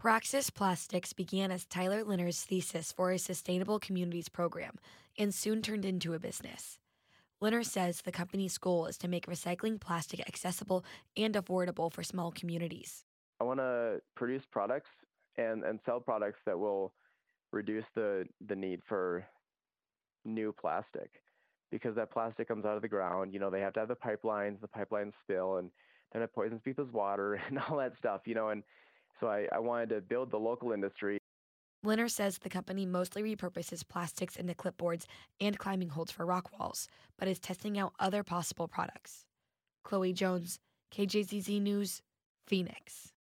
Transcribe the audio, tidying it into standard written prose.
Praxis Plastics began as Tyler Linner's thesis for a sustainable communities program and soon turned into a business. Linner says the company's goal is to make recycling plastic accessible and affordable for small communities. I want to produce products and sell products that will reduce the need for new plastic because that plastic comes out of the ground. They have to have the pipelines spill, and then it poisons people's water and all that stuff, and so I wanted to build the local industry. Linner says the company mostly repurposes plastics into clipboards and climbing holds for rock walls, but is testing out other possible products. Chloe Jones, KJZZ News, Phoenix.